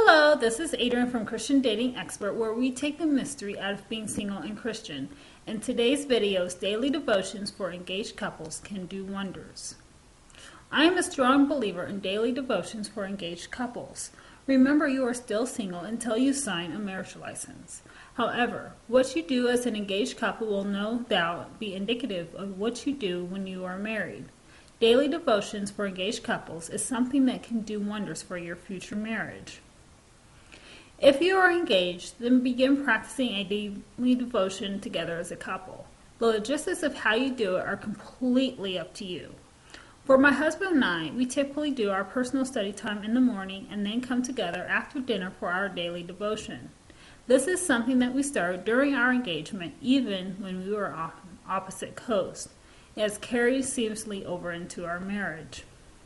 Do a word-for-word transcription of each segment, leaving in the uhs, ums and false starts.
Hello, this is Adrian from Christian Dating Expert, where we take the mystery out of being single and Christian. In today's videos, daily devotions for engaged couples can do wonders. I am a strong believer in daily devotions for engaged couples. Remember, you are still single until you sign a marriage license. However, what you do as an engaged couple will no doubt be indicative of what you do when you are married. Daily devotions for engaged couples is something that can do wonders for your future marriage. If you are engaged, then begin practicing a daily devotion together as a couple. The logistics of how you do it are completely up to you. For my husband and I, we typically do our personal study time in the morning and then come together after dinner for our daily devotion. This is something that we started during our engagement, even when we were on opposite coasts. It has carried seamlessly over into our marriage.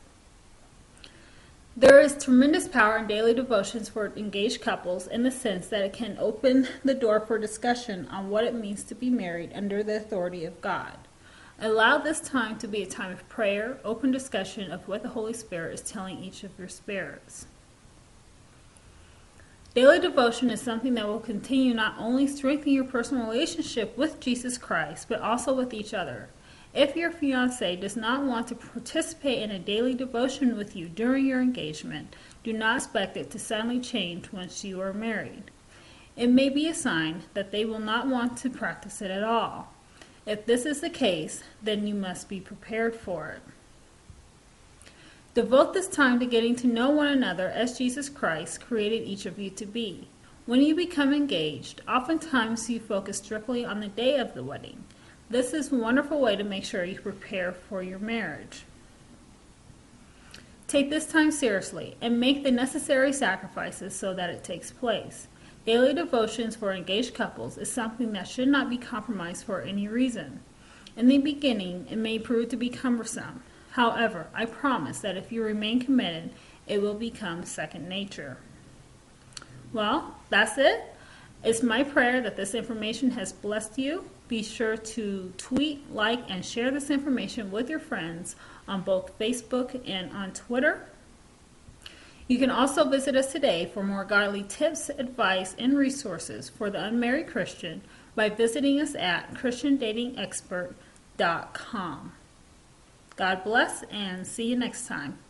There is tremendous power in daily devotions for engaged couples in the sense that it can open the door for discussion on what it means to be married under the authority of God. Allow this time to be a time of prayer, open discussion of what the Holy Spirit is telling each of your spirits. Daily devotion is something that will continue not only strengthen your personal relationship with Jesus Christ, but also with each other. If your fiancé does not want to participate in a daily devotion with you during your engagement, do not expect it to suddenly change once you are married. It may be a sign that they will not want to practice it at all. If this is the case, then you must be prepared for it. Devote this time to getting to know one another as Jesus Christ created each of you to be. When you become engaged, oftentimes you focus strictly on the day of the wedding. This is a wonderful way to make sure you prepare for your marriage. Take this time seriously and make the necessary sacrifices so that it takes place. Daily devotions for engaged couples is something that should not be compromised for any reason. In the beginning, it may prove to be cumbersome. However, I promise that if you remain committed, it will become second nature. Well, that's it. It's my prayer that this information has blessed you. Be sure to tweet, like, and share this information with your friends on both Facebook and on Twitter. You can also visit us today for more godly tips, advice, and resources for the unmarried Christian by visiting us at Christian Dating Expert dot com. God bless and see you next time.